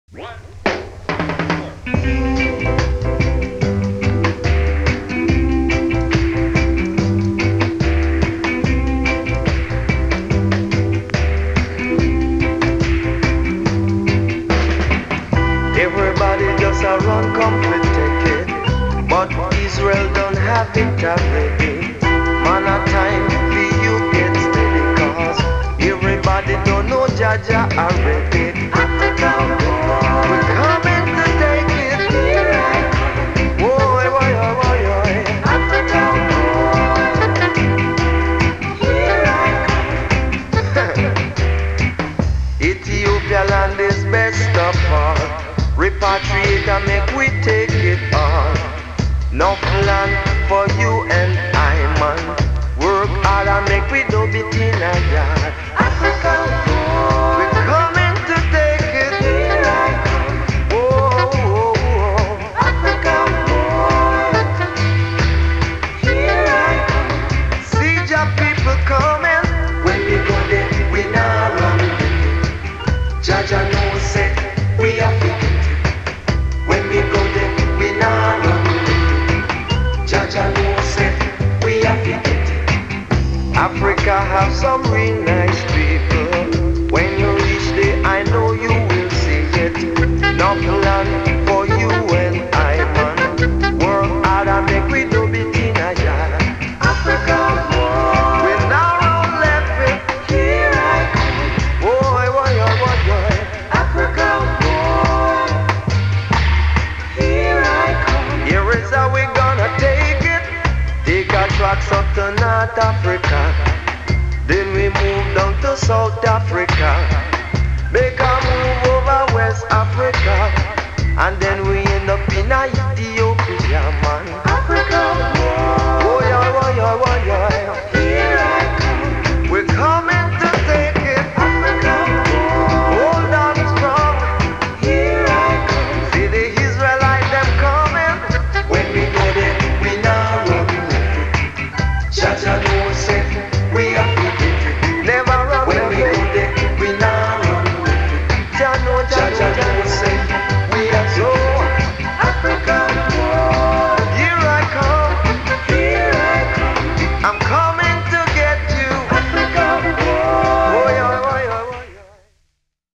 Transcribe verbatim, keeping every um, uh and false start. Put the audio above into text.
Everybody just a run come to take it, but Israel don't have it already. Man a time for you get steady, cause everybody don't know Jaja already. Africa, we're coming to take it. Boy, boy, boy, boy, boy. Africa, here I come. Ethiopia land is best of all. Repatriate and make we take it all. No plan for you and I, man. Work hard and make we do it in a yard. Africa, we're coming to take it. Here I come. Whoa, whoa, whoa. Africa, here I come. See your people coming. When we go there, we not run. Jaja knows say we are fit. When we go there, we not run. Jaja knows say we are fit. Africa have some real nice people. When you reach there, I know you will see it. No plan for you and I, man. Work hard and make we do it in a yard. Africa, we now run left it. Here I come. Boy, boy, boy, boy. Africa, here I come. Here is how we gonna take it. Take our tracks up to North Africa.